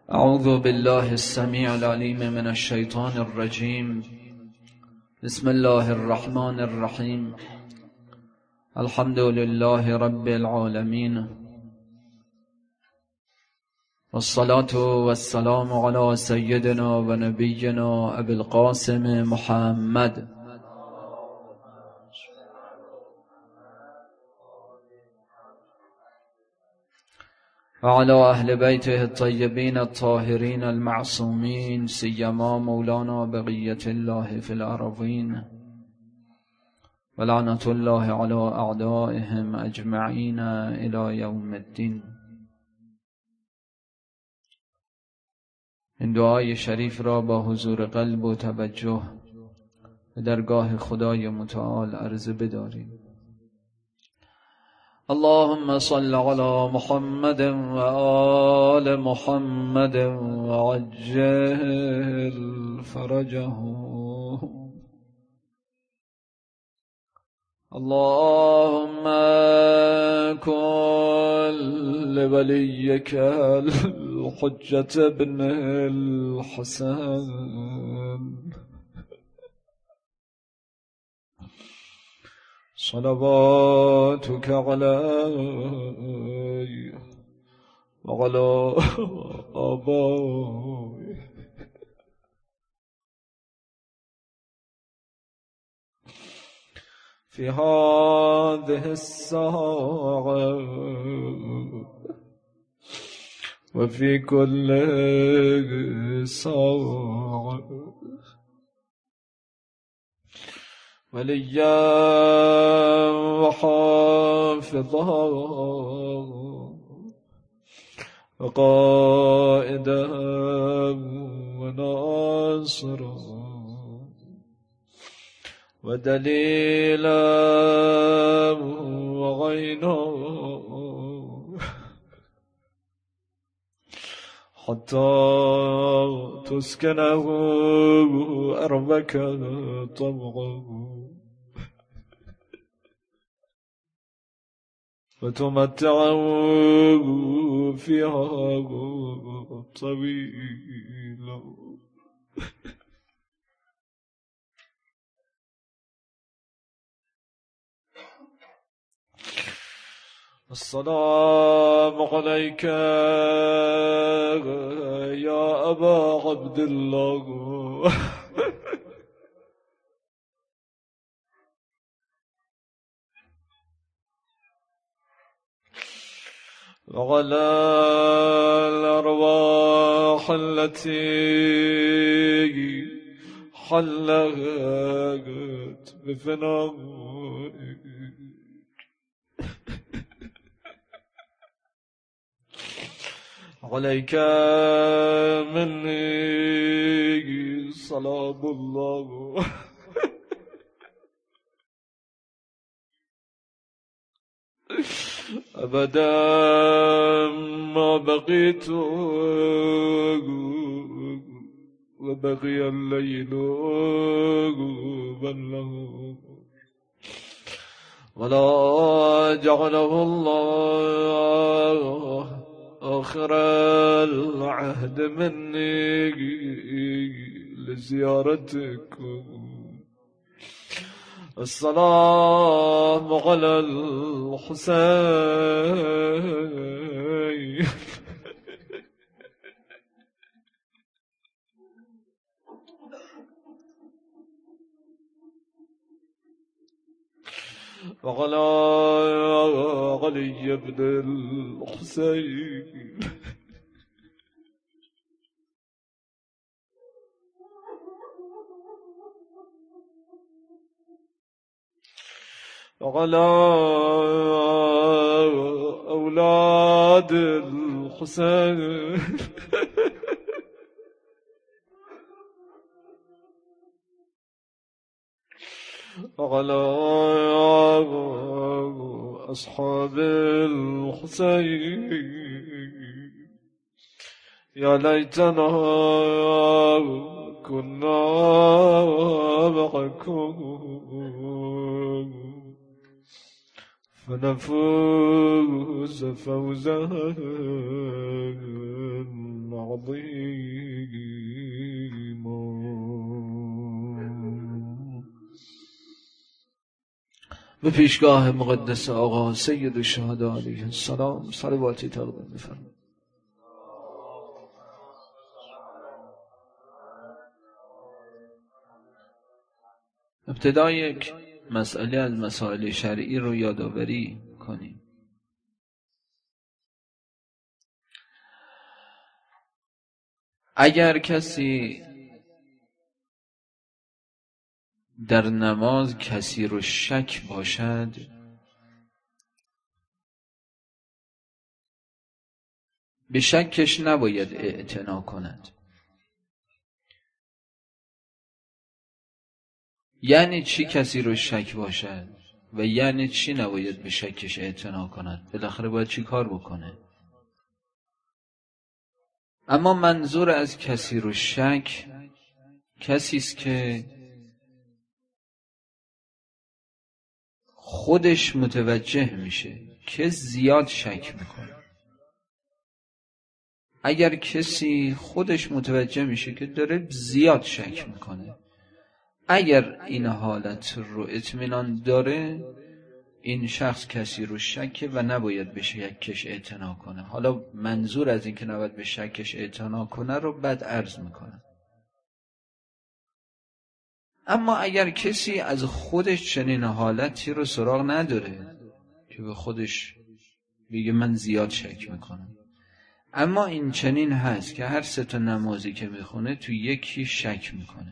أعوذ بالله السميع العليم من الشيطان الرجيم. بسم الله الرحمن الرحيم. الحمد لله رب العالمين، والصلاة والسلام على سيدنا ونبينا أبي القاسم محمد وعلى أهل بيته الطيبين الطاهرين المعصومين، سيما مولانا بقية الله في الأرضين، ولعنة الله على أعدائهم أجمعين إلى يوم الدين. این دعای شریف را با حضور قلب و توجه به درگاه خدای متعال عرضه بداریم. اللهم صل على محمد وآل محمد وعجل فرجه. اللهم كن لوليك الحجة بن الحسن صلواتك عليه وعلى آبائه في هذه الساعة وفي كل ساعة، وليا وحافظا وقائدا وناصرا ودليلا وعينا، حتى تسكنه أرضك طوعا وتمتعه فيها طويلا. السلام عليك يا أبا عبد الله وعلى الأرواح التي حلت بفنائك عليك مني صلاة الله أبدا ما بقيت وبقي الليل والنهار، ولا جعله الله آخر العهد مني لزيارتكم. السلام على الحسين وعلى علي بن الحسين وعلى أولاد الحسين وعلى أصحاب الحسين. يا ليتنا كنا معكم فنفوز فوزا عظيم. به پیشگاه مقدس آقا سید الشهدا علیه السلام صلواتی تقدیم می‌فرمایید. ابتدا یک مسئله از مسائل شرعی رو یادآوری کنیم. اگر کسی در نماز کسی رو شک باشد، به شکش نباید اعتنا کند. یعنی چی کسی رو شک باشد و یعنی چی نباید به شکش اعتنا کند؟ بالاخره باید چی کار بکنه؟ اما منظور از کسی رو شک کسی است که خودش متوجه میشه که زیاد شک میکنه. اگر کسی خودش متوجه میشه که داره زیاد شک میکنه، اگر این حالت رو اطمینان داره، این شخص کسی رو شکه و نباید به شکش اعتنا کنه. حالا منظور از این که نباید به شکش اعتنا کنه رو بعد عرض میکنه. اما اگر کسی از خودش چنین حالتی رو سراغ نداره که به خودش بگه من زیاد شک میکنم، اما این چنین هست که هر 3 نمازی که میخونه تو یکی شک میکنه،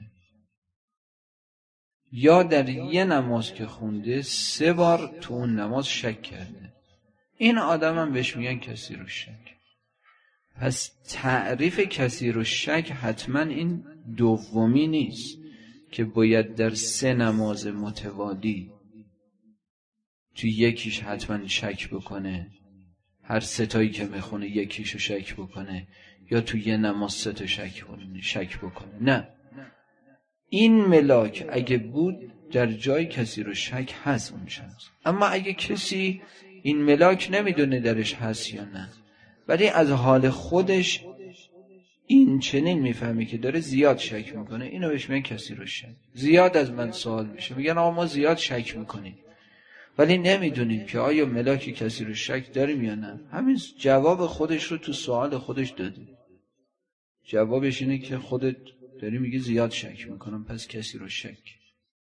یا در یه نماز که خونده 3 بار تو اون نماز شک کرده، این آدم هم بهش میگن کسی رو شک. پس تعریف کسی رو شک حتما این دومی نیست که باید در 3 نماز متوالی تو یکیش حتما شک بکنه، هر 3 تایی که میخونه یکیشو شک بکنه، یا تو یه نماز 3 تا شک بکنه. نه، این ملاک اگه بود در جای کسی رو شک هست اون شخص. اما اگه کسی این ملاک نمیدونه درش هست یا نه، ولی از حال خودش این چنین میفهمی که داره زیاد شک میکنه، اینو بهش میگن کسی رو شک. زیاد از من سوال میشه، میگن آقا ما زیاد شک میکنیم ولی نمیدونیم که آیا ملاک کسی رو شک داریم یا نه. همین جواب خودش رو تو سوال خودش داده. جوابش اینه که خودت داری میگی زیاد شک میکنم، پس کسی رو شک.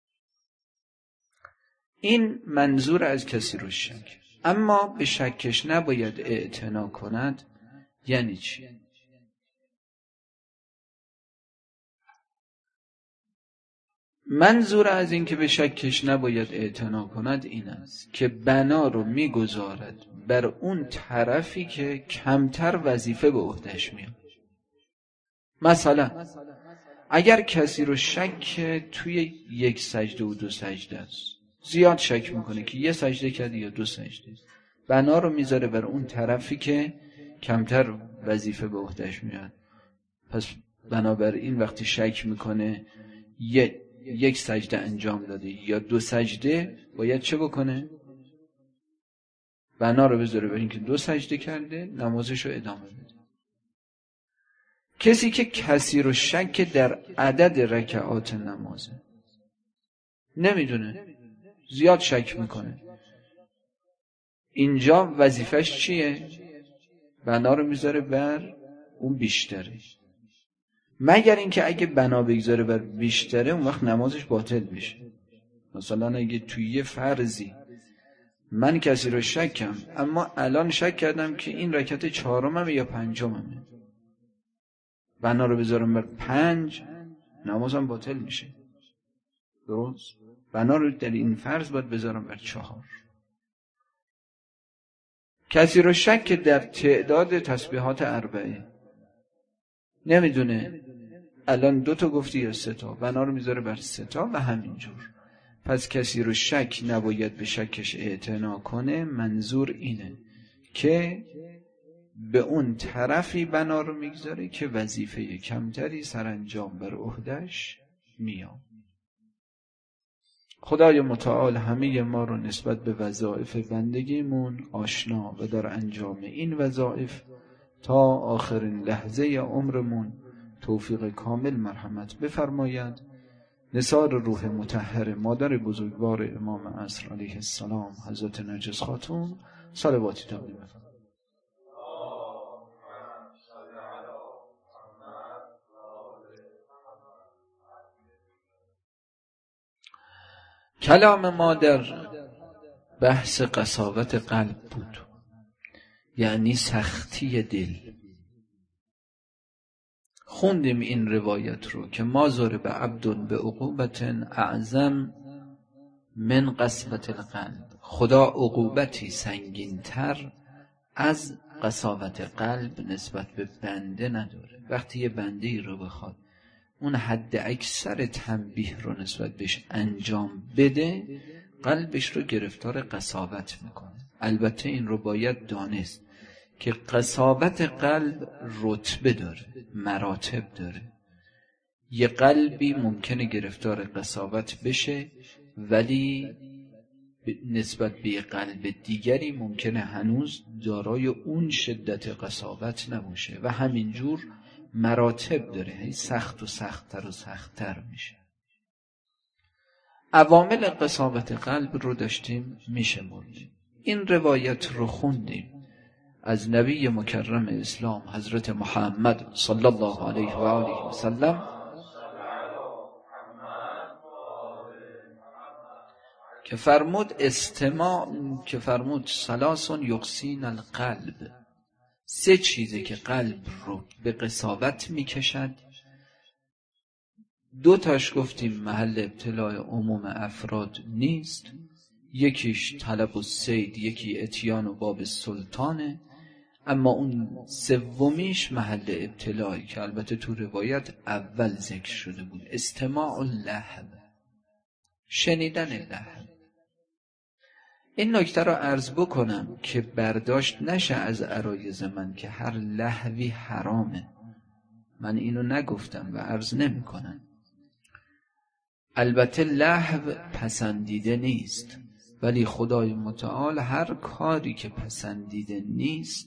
این منظور از کسی رو شک. اما به شکش نباید اعتنا کند یعنی چی؟ منظور از این که به شکش نباید اعتنا کند این است که بنا رو میگذارد بر اون طرفی که کمتر وظیفه به عهده‌اش میاد. مثلا اگر کسی رو شک توی 1 سجده و 2 سجده است، زیاد شک میکنه که 1 سجده کرده یا 2 سجده، بنا رو میذاره بر اون طرفی که کمتر وظیفه به عهده‌اش میاد. پس بنابراین وقتی شک میکنه 1 سجده انجام داده یا 2 سجده، باید چه بکنه؟ بنا رو بذاره بر این که 2 سجده کرده، نمازش رو ادامه بده. کسی که کسی رو شک در عدد رکعات نمازه، نمیدونه، زیاد شک میکنه، اینجا وظیفش چیه؟ بنا رو میذاره بر اون بیشتره. مگر اینکه اگه بنا بگذاره بر بیشتره، اون وقت نمازش باطل میشه. مثلا اگه توی یه فرضی من کسی رو شکم، اما الان شک کردم که این رکعت 4م یا 5مه، بنا رو بذارم بر 5، نمازم باطل میشه. درست؟ بنا رو در این فرض باید بذارم بر 4. کسی رو شک در تعداد تسبیحات 4، نمیدونه الان 2 تا گفتی یا 3 تا، بنا رو میذاره بر 3 تا و همینجور. پس کسی رو شک نباید به شکش اعتنا کنه. منظور اینه که به اون طرفی بنا رو میگذاره که وظیفه کمتری سرانجام بر عهده‌اش میاد. خدای متعال همه ما رو نسبت به وظایف بندگیمون آشنا و در انجام این وظایف تا آخرین لحظه عمرمون توفیق کامل مرحمت بفرماید. نثار روح مطهر مادر بزرگوار امام عصر علیه السلام حضرت نرجس خاتون صلواتی تقدیم بفرمایید. کلام ما در بحث قساوت قلب بود، یعنی سختی دل. خوندیم این روایت رو که ما ضرب عبد به عقوبت اعظم من قسوة القلب، خدا عقوبتی سنگین‌تر از قساوت قلب نسبت به بنده نداره. وقتی یه بنده ای رو بخواد اون حد اکثر تنبیه رو نسبت بهش انجام بده، قلبش رو گرفتار قساوت میکنه. البته این رو باید دانست که قساوت قلب رتبه داره، مراتب داره. یه قلبی ممکنه گرفتار قساوت بشه ولی نسبت به یه قلب دیگری ممکنه هنوز دارای اون شدت قساوت نباشه و همینجور مراتب داره، هی سخت و سخت‌تر و سخت‌تر میشه. عوامل قساوت قلب رو داشتیم میشمردیم. این روایت رو خوندیم از نبی مکرم اسلام حضرت محمد صلی الله علیه و آله و سلم که فرمود ثلاث یقسین القلب، 3 چیزه که قلب رو به قساوت میکشد. 2 تاش گفتیم محل ابتلاء عموم افراد نیست، یکیش طلب الصید، یکی اتیان و باب سلطانه، اما اون 3میش محل ابتلاعی که البته تو روایت اول ذکر شده بود، استماع اللهو، شنیدن لهو. این نکته رو عرض بکنم که برداشت نشه از عرایض من که هر لهوی حرامه. من اینو نگفتم و عرض نمی کنم. البته لهو پسندیده نیست، ولی خدای متعال هر کاری که پسندیده نیست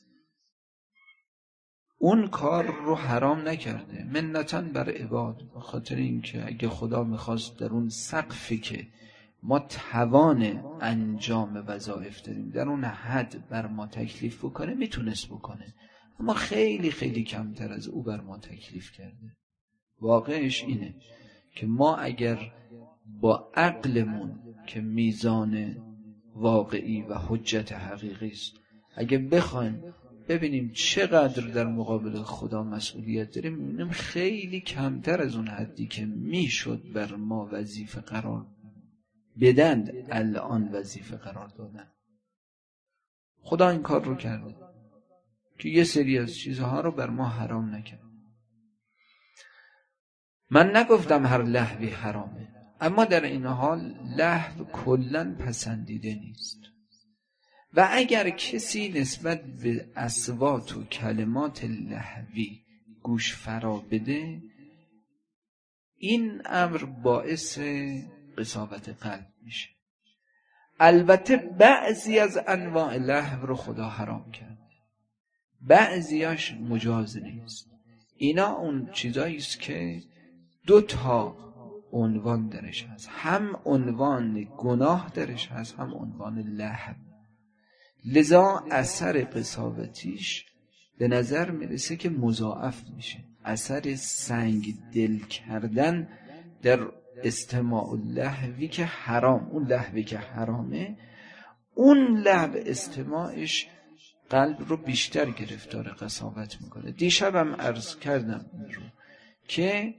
اون کار رو حرام نکرده، منتاً بر عباد. بخاطر اینکه اگه خدا میخواست در اون سقفی که ما توان انجام وظایف داریم در اون حد بر ما تکلیف بکنه میتونست بکنه، اما خیلی خیلی کمتر از او بر ما تکلیف کرده. واقعش اینه که ما اگر با عقلمون که میزان واقعی و حجت حقیقی است اگه بخوایم ببینیم چقدر در مقابل خدا مسئولیت داریم، میبینیم خیلی کمتر از اون حدی که میشد بر ما وظیفه قرار بدن الان وظیفه قرار دادن. خدا این کار رو کرده که یه سری از چیزها رو بر ما حرام نکرد. من نگفتم هر لهوی حرامه، اما در این حال لهو کلاً پسندیده نیست و اگر کسی نسبت به اصوات و کلمات لهوی گوش فرا بده، این امر باعث قساوت قلب میشه. البته بعضی از انواع لهو رو خدا حرام کرد، بعضیاش مجاز نیست. اینا اون چیزایی است که 2 عنوان درش هست، هم عنوان گناه درش هست هم عنوان لهو. لذا اثر قساوتیش به نظر میرسه که مضاعف میشه. اثر سنگ دل کردن در استماع لهوی که حرام، اون لهوی که حرامه، اون لهو استماعش قلب رو بیشتر گرفتار قساوت میکنه. دیشبم عرض کردم رو که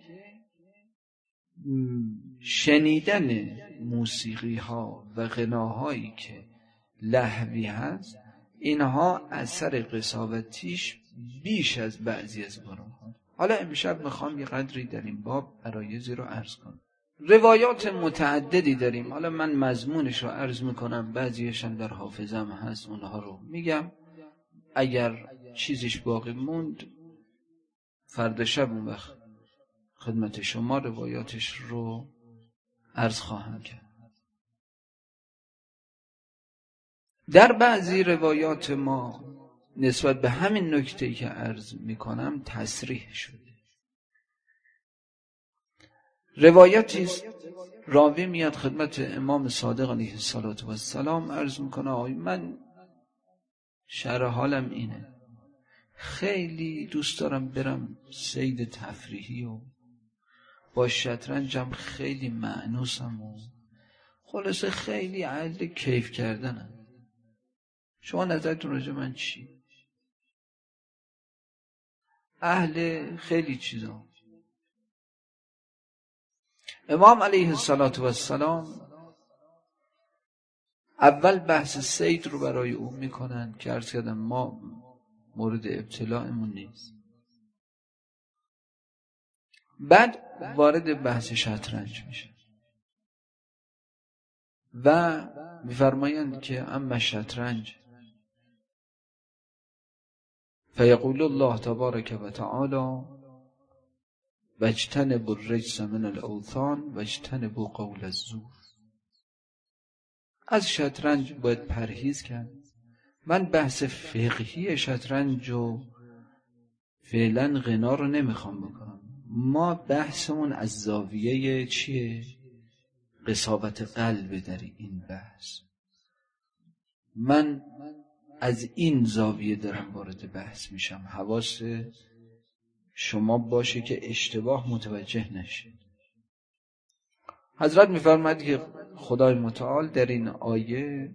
شنیدن موسیقی ها و غناهایی که لهوی هست، اینها اثر قساوتیش بیش از بعضی از گناهان. حالا امشب میخوام یه قدری در این باب عرایضی رو عرض کنم. روایات متعددی داریم، حالا من مضمونش رو عرض میکنم، بعضیشم در حافظم هست، اونها رو میگم. اگر چیزیش باقی موند فردا شب اون وقت خدمت شما روایاتش رو عرض خواهم کرد. در بعضی روایات ما نسبت به همین نکته‌ای که عرض میکنم تصریح شده. روایتی است، راوی میاد خدمت امام صادق علیه السلام عرض میکنه آقای من شرح حالم اینه، خیلی دوست دارم برم صید تفریحی و با شطرنجم خیلی مأنوسم و خلاصه خیلی اهل کیف کردنم. شما نظرتون راجع من چی؟ اهل خیلی چیزا. امام علیه السلام اول بحث صید رو برای او میکنن که عرض کردم ما مورد ابتلاعمون نیست. بعد وارد بحث شطرنج میشه و میفرمایند که اما شطرنج فیقول الله تبارک و تعالی واجتنبوا الرجس من الاوثان واجتنبوا قول الزور. از شطرنج باید پرهیز کرد. من بحث فقهی شطرنج و فعلا غنا رو نمیخوام بکنم. ما بحثمون از زاویه چیه؟ قساوت قلب در این بحث. من از این زاویه دارم وارد بحث میشم. حواس شما باشه که اشتباه متوجه نشید. حضرت میفرماید که خدای متعال در این آیه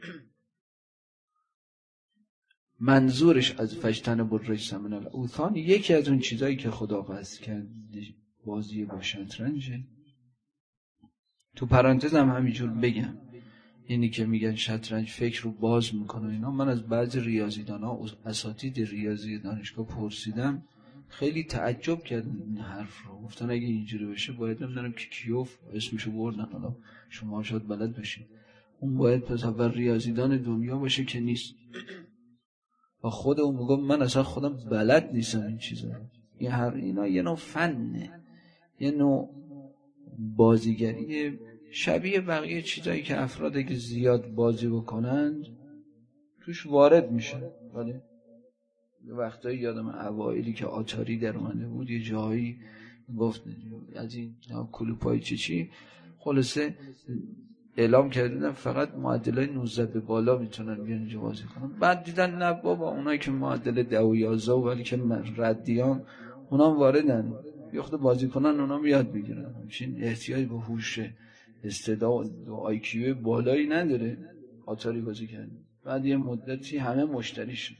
منظورش از فاجتنبوا الرجس من الاوثان یکی از اون چیزایی که خدا بحث کرد بازی با شطرنجه. تو پرانتز هم همینجور بگم، اینی که میگن شطرنج فکر رو باز میکنه اینا، من از بعضی ریاضیدانا اساتید ریاضی دانشگاه پرسیدم، خیلی تعجب کردن این حرف رو. گفتن اگه اینجوری بشه باید نمیدونم که کیوف اسمشو بردن، حالا شما شاید بلد باشید، اون باید پس اول ریاضیدان دنیا باشه که نیست. و خود اون میگم من اصلا خودم بلد نیستم این چیزا. اینا یه نوع فنه، یه نوع بازیگری شبیه بقیه چیزایی که افرادی که زیاد بازی بکنند توش وارد میشه. ولی یه وقتایی یادم اوایلی که آتاری در اومده بود یه جایی گفت از این کلوپای چی خلاصه اعلام کردن فقط معدلای 19 به بالا میتونن بیان اینجا بازی کنن. بعد دیدن نه بابا اونایی که معدل 10 و 11 ولی که ردیان اونا واردن، یه خود بازی کنن اونا یاد بگیرن. همچین احتیاج به هوش استعداد و آی کیو بالایی نداره آتاری بازی کردن. بعد یه مدتی همه مشتری شد.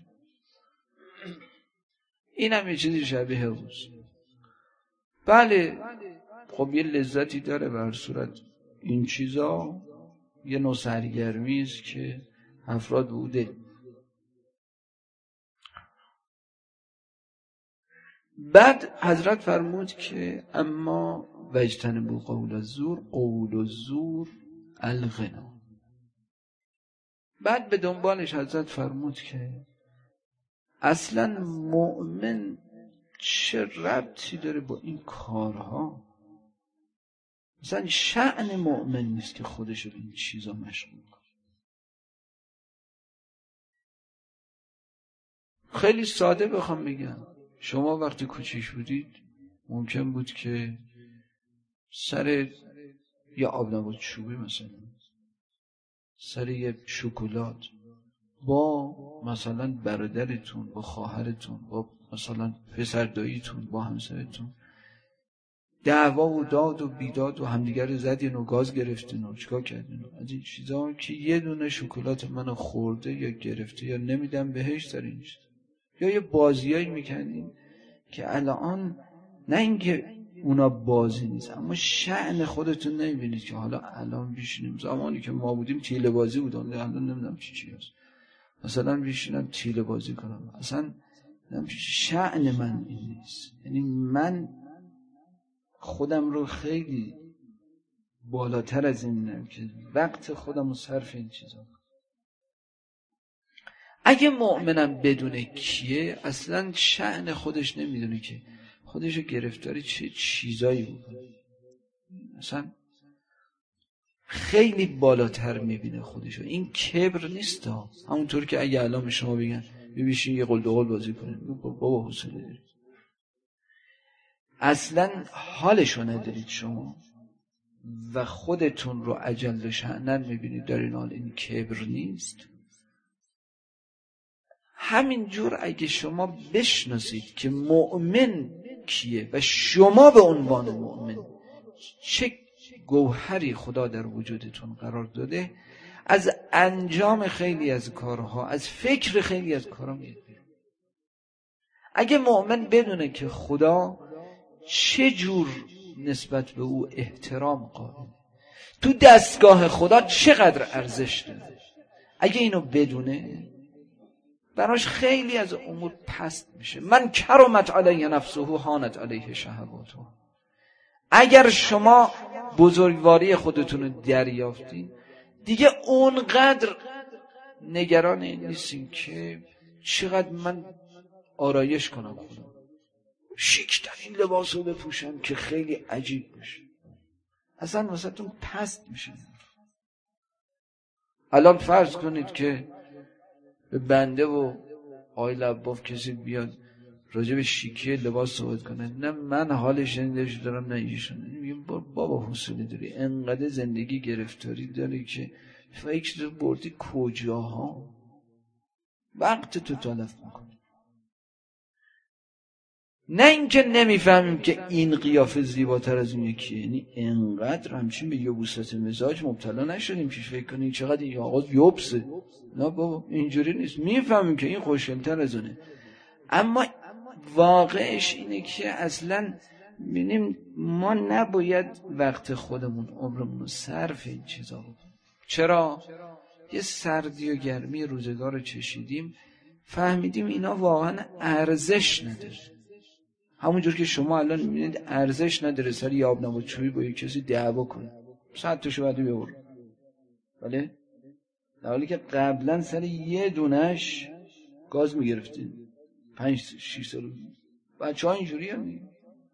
این هم یه چیزی شبیه بود. بله خب یه لذتی داره به هر صورت. این چیزا یه نوع سرگرمی است که افراد بوده. بعد حضرت فرمود که اما واجتنبوا قول الزور، قول الزور الغنا. بعد به دنبالش حضرت فرمود که اصلا مؤمن چه ربطی داره با این کارها؟ مثلا شأن مؤمن نیست که خودش رو این چیزا مشغول کنه. خیلی ساده بخوام بگم، شما وقتی کوچیک بودید ممکن بود که سر یه آبنبات چوبی مثلا، سر یه شکلات با مثلا برادرتون، با خواهرتون، با مثلا پسر داییتون، با همسرتون دعوا و داد و بیداد و همدیگر رو زدین و گاز گرفتین و چیکار کردین از این چیزا که یه دونه شکلات منو خورده یا گرفته یا نمیدم بهش سر این چیز. یا یه بازیایی میکنین که الان نه اینکه اونا بازی نیست اما شأن خودتون نمیبینید که حالا الان بیشینیم. زمانی که ما بودیم تیله بازی بود، الان نمیدونم چی هست. مثلا بیشینم تیله بازی کنم، اصلا شأن من این نیست. یعنی من خودم رو خیلی بالاتر از این میدونم که وقت خودم رو صرف این چیزا. اگه مؤمنم بدونه کیه اصلا شأن خودش نمیدونه که خودش رو گرفتاری چه چیزایی بکنه، اصلا خیلی بالاتر میبینه خودشو. این کبر نیست ها. همونطور که اگه الان شما بگن ببیشین یه قل دوقل بازی کنین. بابا حوصله دارید؟ اصلا حالشو ندارید شما و خودتون رو اجل شأنن میبینید در این حال. این کبر نیست. همینجور اگه شما بشناسید که مؤمن کیه و شما به عنوان مؤمن چه گوهری خدا در وجودتون قرار داده، از انجام خیلی از کارها، از فکر خیلی از کارها میاد. اگه مؤمن بدونه که خدا چه جور نسبت به او احترام قائل، تو دستگاه خدا چقدر ارزش داره، اگه اینو بدونه براش خیلی از امور پست میشه. من کرمت علیه نفسه هانت علیه شهواته. اگر شما بزرگواری خودتون رو دریافتین دیگه اونقدر نگران این نیستین که چقدر من آرایش کنم خودم، شیک‌ترین لباس رو بپوشم که خیلی عجیب باشه. اصلا واسهتون پست میشه. الان فرض کنید که به بنده و آقای لباف کسی بیاد راجع به شیکی لباس صحبت کنه، نه من حالش شنیدهش دارم نه ایشون. میگم بابا حوصله داری؟ انقدر زندگی گرفتاری داری که فکر بردی کجاها، وقت تو تلف میکنی. نه اینکه نمیفهمیم که این قیافه زیباتر از اون یکیه، یعنی انقدر همچین به یبوست مزاج مبتلا نشدیم که فکر کنیم چقدر این آقا یبسه. نه بابا اینجوری نیست، میفهمیم که این خوشگل‌تر از اونه. اما واقعش اینه که اصلا ببینیم ما نباید وقت خودمون عمرمون رو صرف این چیزا بکنیم. چرا؟ یه سردی و گرمی روزگار رو چشیدیم، فهمیدیم اینا واقعا ارزش نداره. همونجور که شما الان میبینید ارزش نداره سر یه آب نباتچویی با یک کسی دعوا کنه، 100 تاشو بعد بیاور. بله؟ در حالی که قبلا سر یه دونش گاز میگرفتین 5-6 سال. بچه‌ها اینجوری هم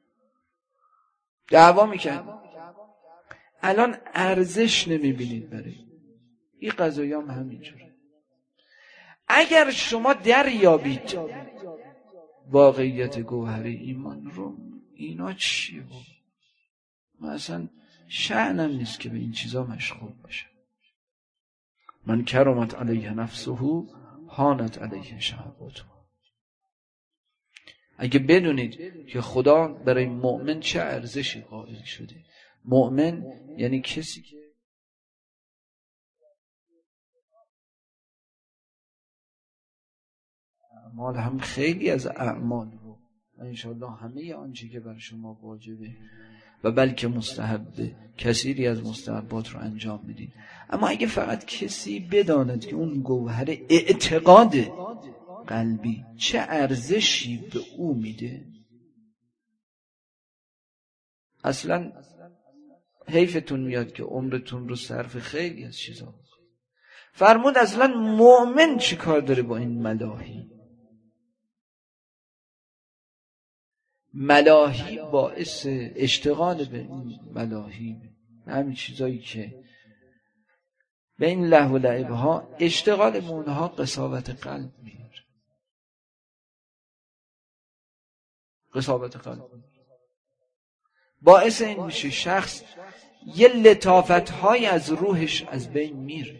دعوا میکردن. الان ارزش نمیبینید برای این قضایی هم همینجوره. اگر شما دریابید واقعیت گوهری ایمان رو، اینا چیه بابا؟ من اصلا شأنم نیست که به این چیزا مشغول باشم. من کرمت علیه نفسه هانت علیه شهواته. اگه بدونید که خدا برای مؤمن چه ارزشی قائل شده. مؤمن یعنی کسی که اعمال هم خیلی از اعمال رو و انشاءالله همه آنچه که بر شما واجبه و بلکه مستحبه، کثیری از مستحبات رو انجام میدین. اما اگه فقط کسی بداند که اون گوهر اعتقاد قلبی چه ارزشی به او میده، اصلا حیفتون میاد که عمرتون رو صرف خیلی از چیزا بکنید. فرمود اصلا مؤمن چی کار داره با این ملاهی؟ ملاهی باعث اشتغال به این ملاهی، همین چیزایی که به این لهو و لعبها اشتغال به اونها قساوت قلب میاره. قساوت قلب باعث این میشه شخص یه لطافت‌های از روحش از بین میره.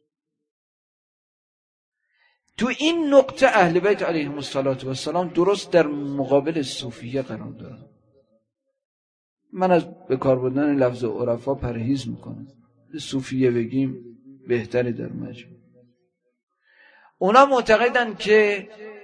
تو این نقطه اهل بیت علیهم السلام درست در مقابل صوفیه قرار دارن. من از به کار بردن لفظ عرفا پرهیز میکنم، صوفیه بگیم بهتری در مجموع. اونا معتقدن که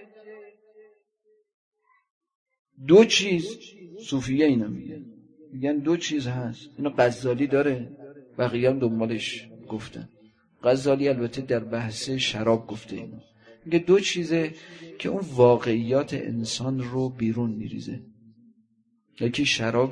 دو چیز، صوفیه اینا میگن دو چیز هست. اینو غزالی داره، بقیه هم دنبالش گفتن. غزالی البته در بحث شراب گفته اینو، میگه دو چیزه که اون واقعیات انسان رو بیرون میریزه. یکی شراب،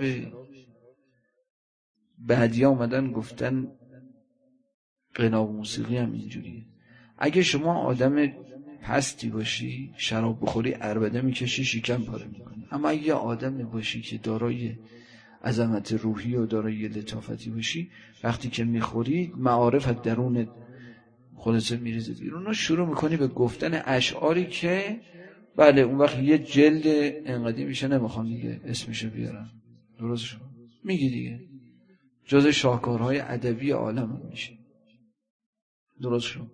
بعدی آمدن گفتن غنا و موسیقی هم اینجوریه. اگه شما آدم پستی باشی شراب بخوری عربده میکشی شکم پاره میکنی. اما اگه آدم باشی که دارای عظمت روحی و دارای لطافتی باشی، وقتی که میخوری معارفت درونت خلاصه میریزه بیرون و شروع میکنی به گفتن اشعاری که بله اون وقت یه جلد انقدی میشه، نمیخوام دیگه اسمشو بیارم، درست شد میگی دیگه، جز شاهکارهای ادبی عالم هم میشه، درست شد.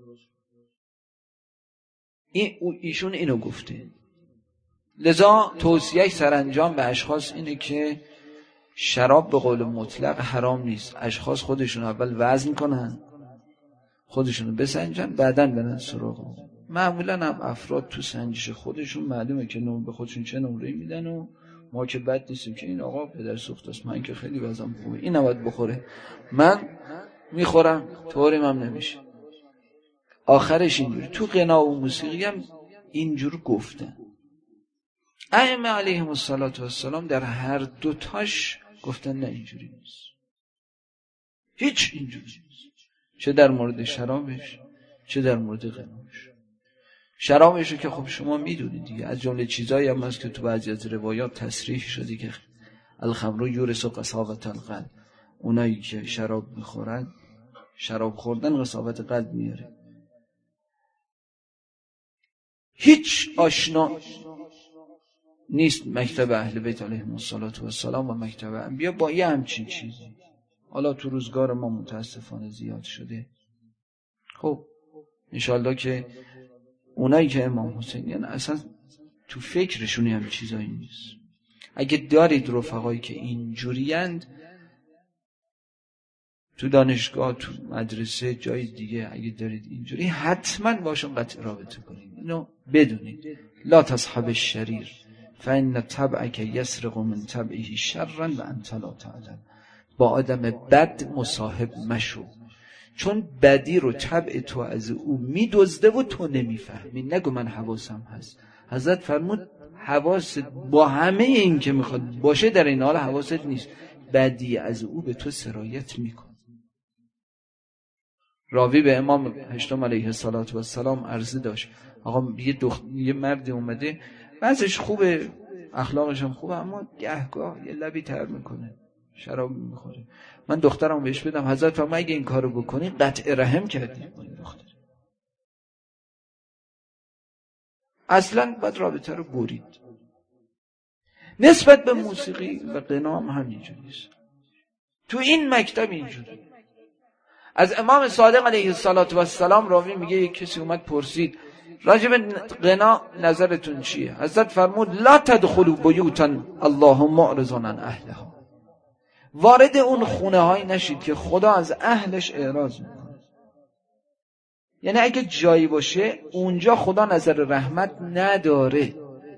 ایشون اینو گفته. لذا توصیه سرانجام به اشخاص اینه که شراب به قول مطلق حرام نیست. اشخاص خودشون اول وزن کنن، خودشونو بسنجن، بعداً برن سراغ. معمولاً هم افراد تو سنجش خودشون معلومه که به خودشون چه نمره‌ای میدن و ما که بد نیستیم که این آقا پدر سوخت است، من که خیلی وزنم خوبه، این نباید بخوره، من میخورم، طوریم هم نمیشه. آخرش اینجوری. تو غنا و موسیقی هم اینجور گفتن. ائمه علیهم السلام در هر دوتاش گفتن نه اینجوری نیست، هیچ اینجوری نیست، چه در مورد شرابش چه در مورد غناش. شرابش رو که خب شما میدونید دیگه، از جمله چیزایی هم هست که تو بعضی از روایات تصریح شده که الخمر یورث قساوة القلب، اونایی که شراب میخورن، شراب خوردن قساوت قلب میاره. هیچ آشنا نیست مکتب اهل بیت علیهم السلام و مکتب انبیا با یه همچین چیزی. حالا تو روزگار ما متاسفانه زیاد شده. خب انشالله که اونایی که امام حسین یعنی اصلا تو فکرشونی هم چیزایی نیست. اگه دارید رفقایی که اینجورiyند تو دانشگاه، تو مدرسه، جای دیگه، اگه دارید اینجوری حتما باشون قطع رابطه کنید. اینو بدونید. لا تصحب الشریر فإن طبعك يسرق من طبعه شرا وأنت لا تعلم. با آدم بد مصاحب مشو، چون بدی رو طبع تو از او میدزده و تو نمیفهمی. نگو من حواسم هست. حضرت فرمود حواست با همه این که میخواد باشه در این حال حواست نیست، بدی از او به تو سرایت میکن. راوی به امام هشتم علیه السلام عرضه داشت، آقا یه مردی اومده بعضش خوبه، اخلاقش هم خوبه، اما گهگاه یه لبی تر میکنه، شراب میخوره، من دخترم بهش بدم. حضرت فرمود اگه این کارو بکنی قطع رحم کردی با این دختر. اصلا باید رابطه رو برید. نسبت به موسیقی و غنا هم همینجوریست. تو این مکتب اینجوری. از امام صادق علیه السلام راوی میگه یک کسی اومد پرسید راجع به غنا نظرتون چیه؟ حضرت فرمود لا تدخلوا بیوتا الله معرض عن اهلها. وارد اون خونه های نشید که خدا از اهلش اعراض میکنه. یعنی اگه جایی باشه اونجا خدا نظر رحمت نداره.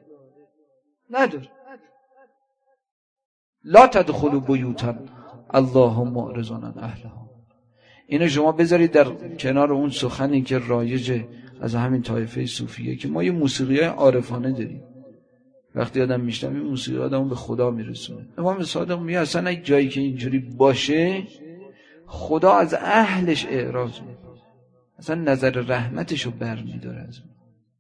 لا تدخلوا بیوتا الله معرض عن اهلها. اینو شما بذارید در کنار اون سخنی که رایجه از همین طایفه صوفیه که ما یه موسیقیای عارفانه داریم. وقتی آدم میشنوه این موسیقی آدمو به خدا میرسونه. امام صادق میگه اصلا اگه جایی که اینجوری باشه خدا از اهلش اعراض میکنه، اصلا نظر رحمتشو برمیداره از اون.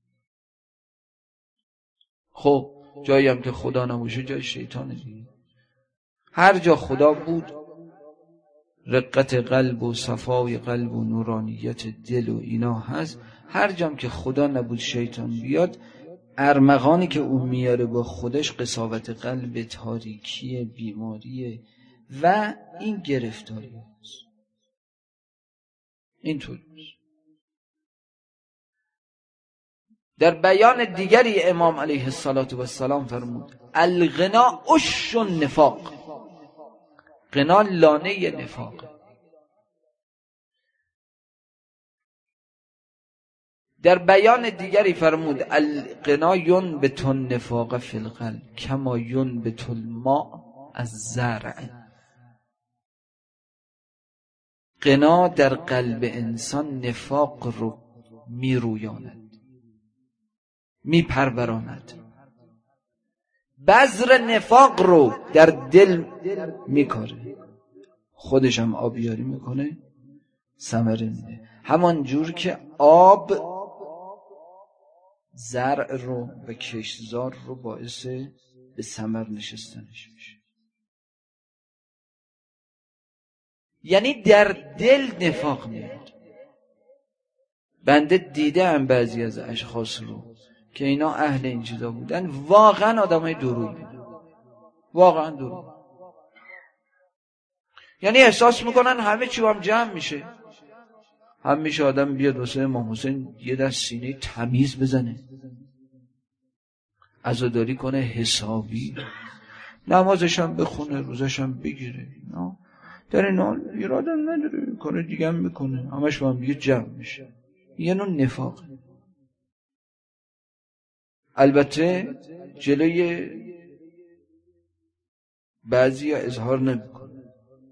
خب جایی هم که خدا نباشه جای شیطانه دیگه. هر جا خدا بود رقت قلب و صفای قلب و نورانیت دل و اینا هست. هر جام که خدا نبود شیطان بیاد، ارمغانی که اون میاره با خودش قساوت قلب، تاریکی، بیماری و این گرفتاری هست. اینطور در بیان دیگری امام علیه السلام فرمود الغنا عش النفاق. غنا لانه نفاق. در بیان دیگری فرمود الغنا ینبت النفاق فی القلب کما ینبت الماء از زرع. غنا در قلب انسان نفاق رو میرویاند، میپروراند، بذر نفاق رو در دل میکاره، خودش هم آبیاری میکنه، ثمره میده. همان جور که آب زرع رو و کشتزار رو باعث به ثمر نشستنش میشه. یعنی در دل نفاق میاد. بنده دیدم بعضی از اشخاص رو که اینا اهل این چیزا بودن، واقعا آدمای دروغی بودن، واقعا دروغ. یعنی احساس میکنن همه چی هم جمع میشه، هم میشه آدم بیاد واسه امام حسین یه دست سینه تمیز بزنه، عزاداری کنه حسابی، نمازش هم بخونه، روزش هم بگیره، در این حال ایرادم نداره، کار دیگه هم میکنه، همش با هم دیگه جمع میشه. یه نوع نفاق. البته جلوی بعضی ها اظهار نمیکنه.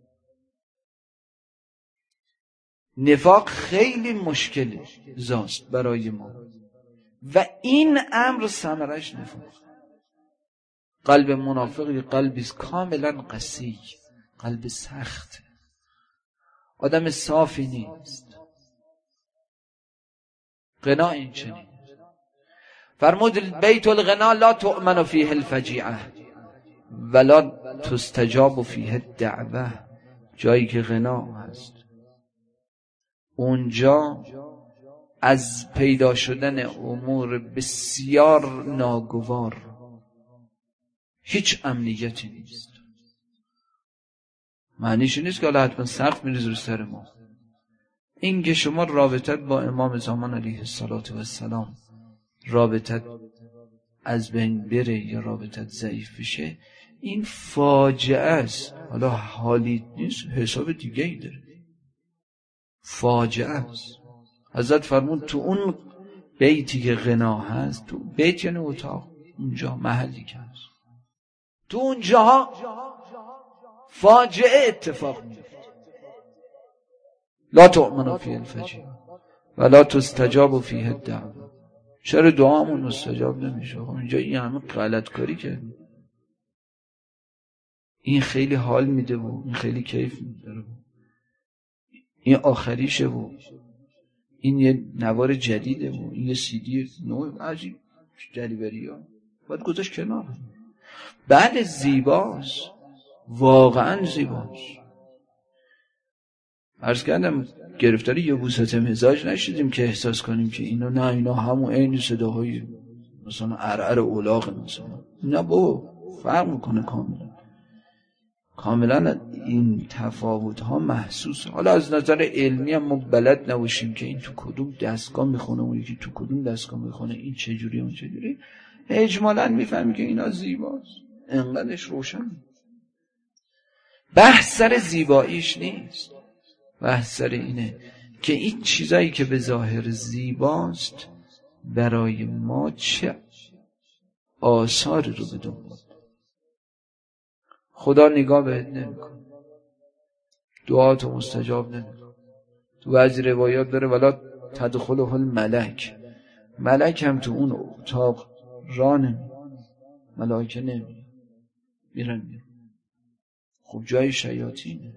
نفاق خیلی مشکل زاست برای ما و این امر ثمرش نفاق. قلب منافقی قلبی کاملا قسی، قلب سخت، آدم صافی نیست. غنا این چنین فرمود بیت الغنا لا تؤمن فیه الفجیعه ولا تستجاب فیه الدعوه. جایی که غنا هست اونجا از پیدا شدن امور بسیار ناگوار هیچ امنیتی نیست. معنیش نیست که حالا حتما سخت میریز رو سر ما. این که شما رابطت با امام زمان علیه السلام رابطت از بین بره یا رابطت ضعیف بشه، این فاجعه است. حالا حالی نیست، حساب دیگه ای داره. فاجعه است. حضرت فرمود تو اون بیتی که غنا هست، تو بیت یعنی اتاق، اونجا محلی که هست، تو اونجاها فاجعه اتفاق میفته. لا تؤمن فیه الفجیعه ولا تستجاب فیه الدعوه. چرا دعامون مستجاب نمیشه؟ اونجا این همه غلط کاری کردیم، این خیلی حال میده و این خیلی کیف میده، این آخریشه و این یه نوار جدیده و این یه CD نوع عجیب جلیبری ها باید گذاشت کنار. بعد زیباست، واقعا زیباست. عرض کردم گرفتاری یبوست مزاج نشدیم که احساس کنیم که اینا همون عین صداهای مثلا عرعر اولاغ مثلا. نه بابا، فرق میکنه کاملا این تفاوت ها محسوس. حالا از نظر علمی هم ما بلد نباشیم که این تو کدوم دستگاه میخونه اون یکی تو کدوم دستگاه میخونه، این چجوری اون چجوری، اجمالاً میفهمی که اینا زیباست، انقدرش روشن. بحث سر زیباییش نیست، بحث سر اینه که این چیزایی که به ظاهر زیباست برای ما چه آثاری رو به دنبال. خدا نگاه بهت نمیکنه، دعاتو مستجاب نمیکنه. تو بعضی روایات داره ولا تدخله الملک، ملک هم تو اون اتاق راه نمیره، ملائکه نمیره، میرن. خب جای شیاطینه.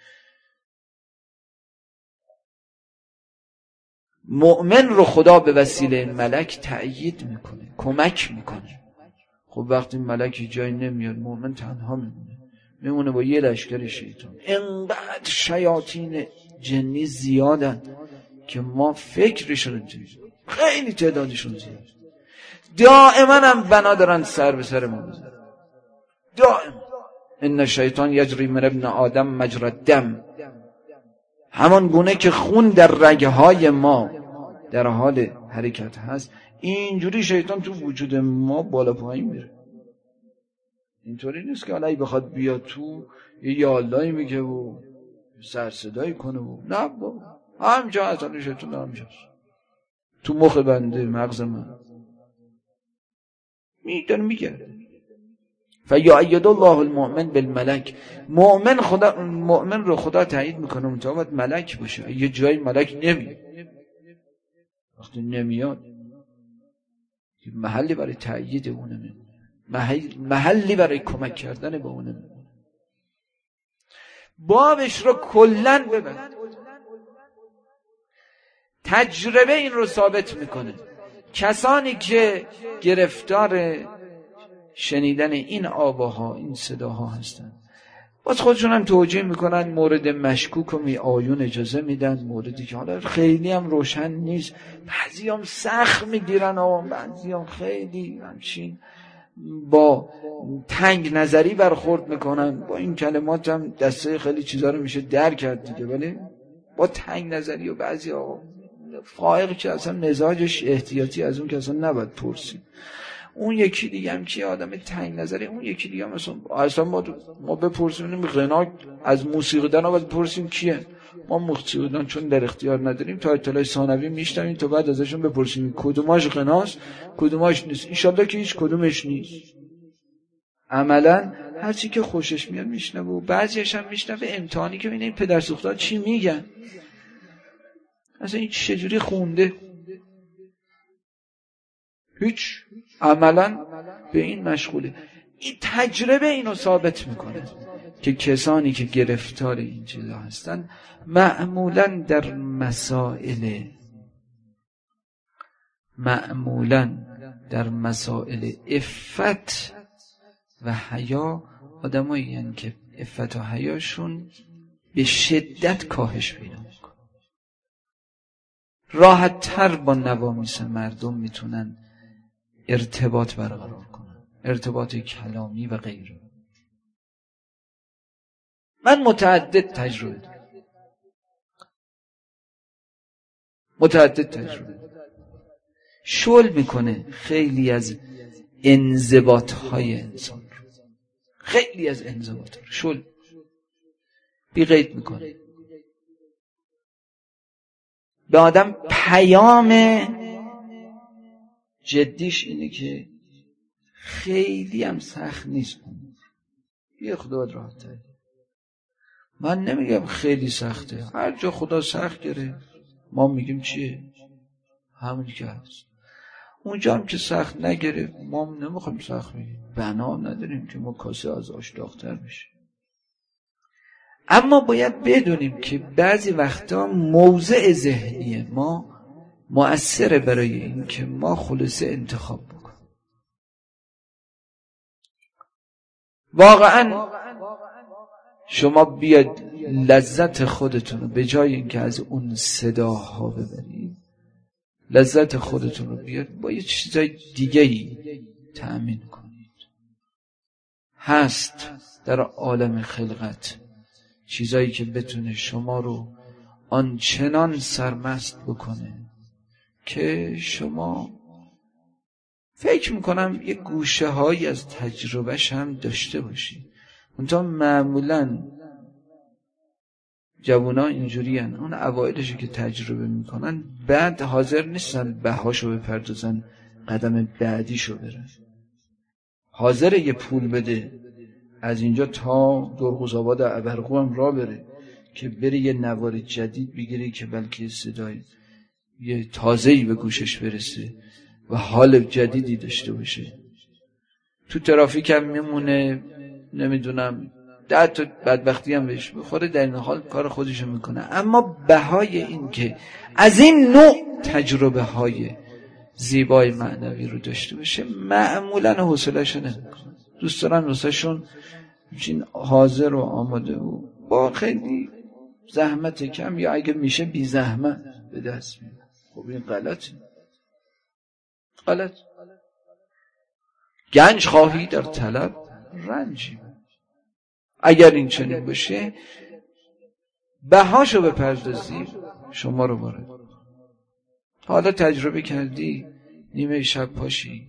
مؤمن رو خدا به وسیله ملک تأیید میکنه، کمک میکنه. خب وقتی ملکی جای نمیاد، مؤمن تنها میمونه با یه لشکر شیطان. انقدر شیاطین جنی زیادن که ما فکرشون نمی‌کنیم، خیلی تعدادشون زیاد. دائما هم بنا دارن سر به سر ما بزنن، دائما. ان شیطان یجری من ابن آدم مجرى الدم. همان گونه که خون در رگهای ما در حال حرکت هست، اینجوری شیطان تو وجود ما بالا پایین میره. اینطوری نیست که الهی بخواد بیاد تو یه یالایی میگه و سر صدایی کنه و نه بابا، همجا اصلا شیطان همجاست، تو مخ بنده، مغز من میداره میگرده. فیؤید الله المؤمن بالملک. مؤمن رو خدا تایید میکنه، منتها باید ملک باشه. یه جای ملک نمیاد، وقتی نمیاد محلی برای تایید اونه میمونه، محلی برای کمک کردن به اونه میمونه. بابش رو کلن ببند. تجربه این رو ثابت میکنه. کسانی که گرفتار شنیدن این آواها، این صداها هستن، باز خودشون هم توجیه میکنن مورد مشکوک رو آیون اجازه میدن، موردی که حالا خیلی هم روشن نیست، بعضی هم سخت میگیرن و بعضی هم خیلی همچین با تنگ نظری برخورد میکنن. با این کلمات هم دسته خیلی چیزا رو میشه در کرد دیگه، ولی با تنگ نظری و بعضی ها فائق که اصلا مزاجش احتیاطی از اون که اصلا نباید پرسید. اون یکی دیگه هم که آدم تنگ نظری، اون یکی دیگه هم اصلا ما بپرسیم غنا از موسیقیدان باید بپرسیم کیه. ما موسیقیدان چون در اختیار نداریم تا اطلاع ثانوی میشنویم تا بعد ازشون بپرسیم کدوماش غناست کدوماش نیست. ان شاءالله که هیچ کدومش نیست. عملا هر چی که خوشش میاد میشنوه و بعضیش هم میشنوه امتحانی که ببینه این پدر سوختان چی میگن، اصلا این چجوری خونده، هیچ. عملا به این مشغوله. این تجربه اینو ثابت میکنه که کسانی که گرفتار این چیزا هستن معمولا در مسائل عفت و حیا آدمایی یعنی که عفت و حیاشون به شدت کاهش پیدا میکنه. راحت تر با نوامیس مردم میتونن ارتباط برقرار کنن، ارتباط کلامی و غیره. من متعدد تجربه شل میکنه خیلی از انضباط‌های انسان، خیلی از انضباط شل بی قید میکنه. به آدم پیام جدیش اینه که خیلی هم سخت نیست، یه خدا راحت تره. من نمیگم خیلی سخته، هر جا خدا سخت گرفت ما میگیم چیه همونی که هست. اونجا هم که سخت نگرفت ما نمیخوایم سخت بگیم، بنا نداریم که ما کاسه از آش داغ‌تر بشه. اما باید بدونیم که بعضی وقتا موضع ذهنی ما مؤثره برای این که ما خلاصه انتخاب بکنیم. واقعا شما بیاد لذت خودتون رو به جای اینکه از اون صداها ببرید، لذت خودتون رو بیاد با یه چیزای دیگه‌ای تأمین کنید. هست در عالم خلقت چیزایی که بتونه شما رو آنچنان سرمست بکنه که شما فکر میکنم یه گوشه هایی از تجربهش هم داشته باشید. اونتا معمولا جوونا اینجوری هن. اون اوائلشو که تجربه میکنن بعد حاضر نیستن بهاشو بپردازن، قدم بعدیشو برن. حاضر یه پول بده از اینجا تا درغوزآباد ابرقو هم را بره که بره یه نوار جدید بگیره که بلکه صدای یه تازه‌ای به گوشش برسه و حال جدیدی داشته باشه. تو ترافیک هم میمونه، نمیدونم 10 تا بدبختی هم بهش بخوره، در این حال کار خودشو میکنه. اما بهای این که از این نوع تجربه های زیبای معنوی رو داشته باشه معمولا حوصله‌شو نمیکنه. دوست دارن واسهشون چین حاضر و آماده و با خیلی زحمت کم یا اگه میشه بی زحمت به دست میاد. خب این غلط. گنج خواهی در طلب رنجی. اگر این چنین باشه بهاشو بپردازی شما رو وارد. حالا تجربه کردی نیمه شب پاشی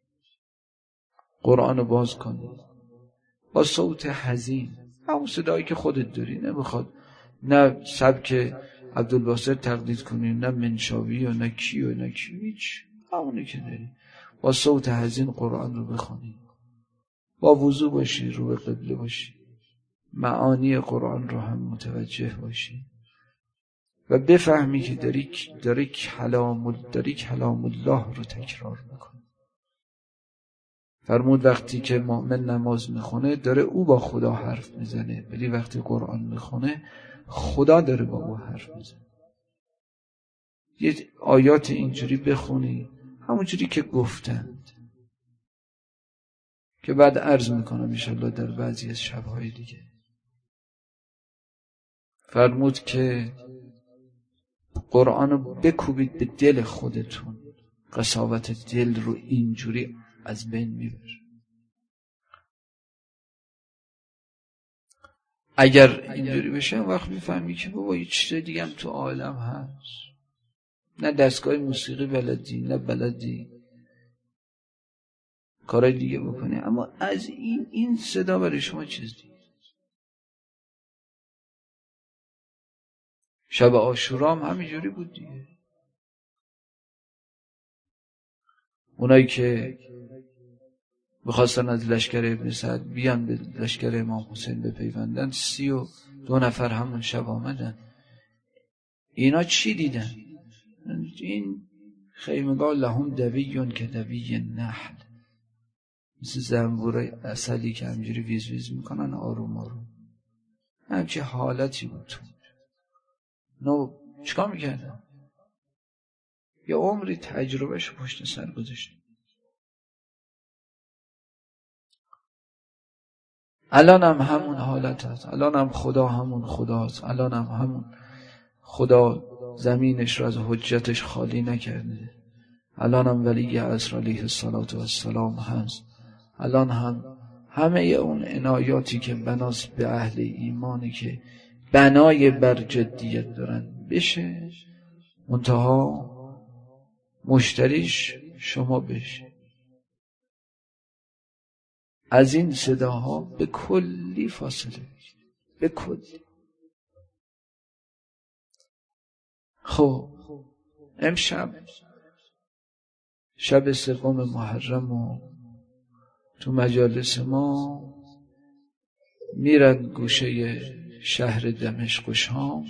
قرآن رو باز کنی با صوت حزین، همون صدایی که خودت داری، نمیخواد نه سبک عبدالباسط تقلید کنی، نه منشاوی و نه کی و نه کی، هیچ همونی که داری با صوت حزین قرآن رو بخونی، با وضو باشی، رو به قبله باشی، معانی قرآن رو هم متوجه باشی و بفهمی که داری کلام الله رو تکرار میکنی. فرمود وقتی که مؤمن نماز میخونه داره او با خدا حرف میزنه، ولی وقتی قرآن میخونه خدا داره با او حرف میزنه. یه آیات اینجوری بخونی همونجوری که گفتند که بعد عرض میکنم انشالله در بعضی از شبهای دیگه. فرمود که قرآن رو بکوبید به دل خودتون، قساوت دل رو اینجوری از بین میبره. اگر اینجوری بشه وقت میفهمی که بابا یه چیز دیگه هم تو عالم هست، نه دستگاه موسیقی بلدی، نه بلدی کارهای دیگه بکنی، اما از این صدا برای شما چیز دیگه. شب عاشورا هم همینجوری بود دیگه. اونایی که میخواستن از لشکر ابن سعد بیان به لشکر امام حسین بپیوندن، 32 نفر همون شب آمدن. اینا چی دیدن؟ این خیمگاه لهم دویون که دوی نحل، مثل زنبورای اصلی که همجوری ویز ویز میکنن آروم آروم، همچه حالتی بود. نو چیکار میکردن؟ یه عمری تجربهش پشت سر گذاشت. الان هم همون حالت هست، الان هم خدا همون خداست، الان هم همون خدا زمینش رو از حجتش خالی نکرده، الان هم ولی عصر علیه السلام هست، الان هم همه اون عنایاتی که بناس به اهل ایمانی که بنای بر جدیت دارن بشه، منتها مشتریش شما بشه. از این صداها به کلی فاصله بگیرید، به کلی. خب امشب شب 3 محرم و تو مجالس ما میرن گوشه شهر دمشق و شام،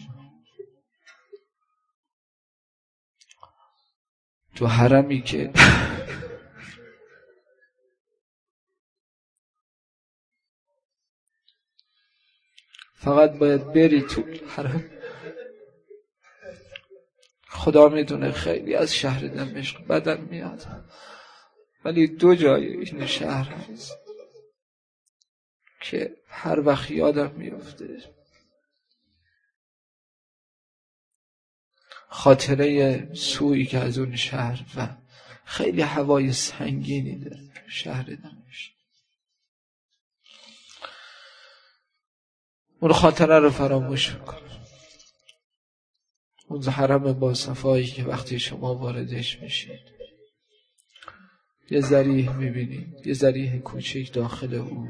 تو حرمی که فقط باید بری تو حرم. خدا میدونه خیلی از شهر دمشق بدن میاد، ولی 2 جای این شهر هست که هر وقت یادم میفته، خاطره سویی که از اون شهر و خیلی هوای سنگینی داره شهر دمشق. اون خاطره رو فراموش میکنم. اون حرم با صفایی که وقتی شما واردش میشید یه ذریح میبینید، یه ذریح کوچک داخل اون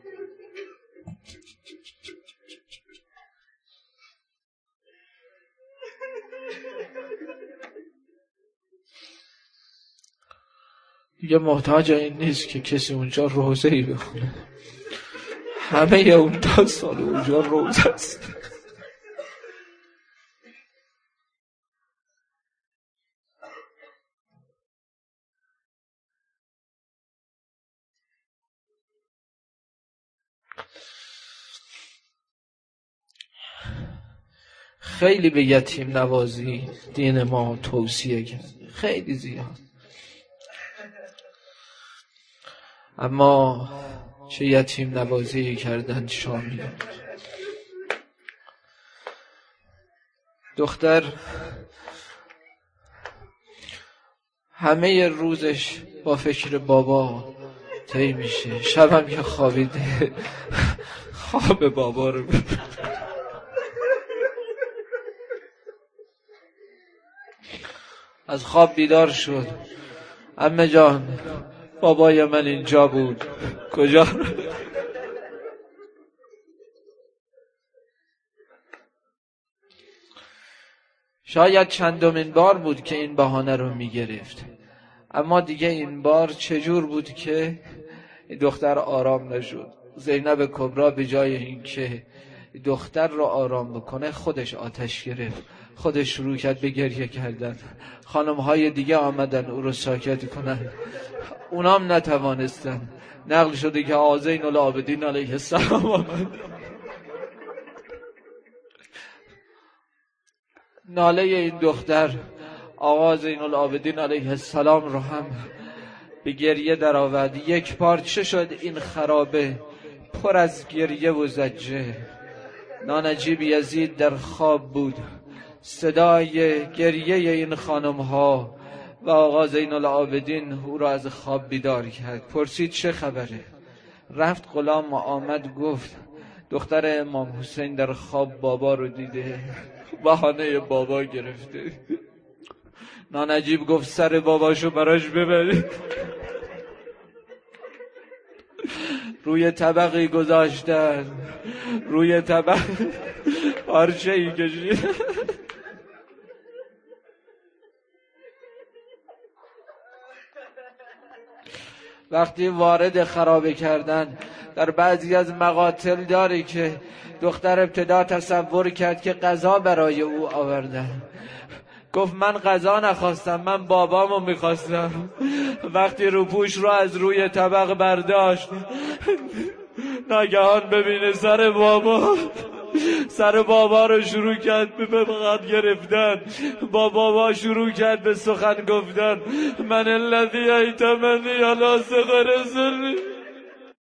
دیگه محتاج این نیست که کسی اونجا روزه‌ای بخونه، همه اون تا سال اونجا روزه است. خیلی به یتیم نوازی دین ما توصیه کرد، خیلی زیاد، اما چه یتیم نوازی کردن شامیان. دختر همه روزش با فکر بابا طی میشه، شبم که خوابیده خواب بابا رو از خواب بیدار شد، عمه جان بابای من اینجا بود، کجا؟ شاید چندمین بار بود که این بهانه رو میگرفت، اما دیگه این بار چجور بود که دختر آرام نشد. زینب کبرا به جای اینکه دختر رو آرام بکنه خودش آتش گرفت، خودش شروع کرد به گریه کردن. خانم‌های دیگه آمدن او رو ساکت کنن، اونام نتوانستن. نقل شده که زین العابدین علیه السلام آمد، ناله این دختر آقا زین العابدین علیه السلام رو هم به گریه در آورد. یک پارچه شد این خرابه، پر از گریه و زجه. نانجیب یزید در خواب بود. صدای گریه این خانم ها و آقا زین العابدین او را از خواب بیدار کرد. پرسید چه خبره؟ رفت غلام آمد گفت دختر امام حسین در خواب بابا رو دیده، بهانه بابا گرفته. نانجیب گفت سر باباشو براش ببرید. روی طبقی گذاشتن، روی طبق پارچه‌ای کشید. وقتی وارد خرابه کردن، در بعضی از مقاتل داره که دختر ابتدا تصور کرد که غذا برای او آوردن. گفت من غذا نخواستم، من بابامو میخواستم. وقتی روپوش رو از روی طبق برداشت، ناگهان ببینه سر بابا رو شروع کرد به فقط گرفتن. با بابا شروع کرد به سخن گفتن. من الذی ایتمنی علی صغر سنی.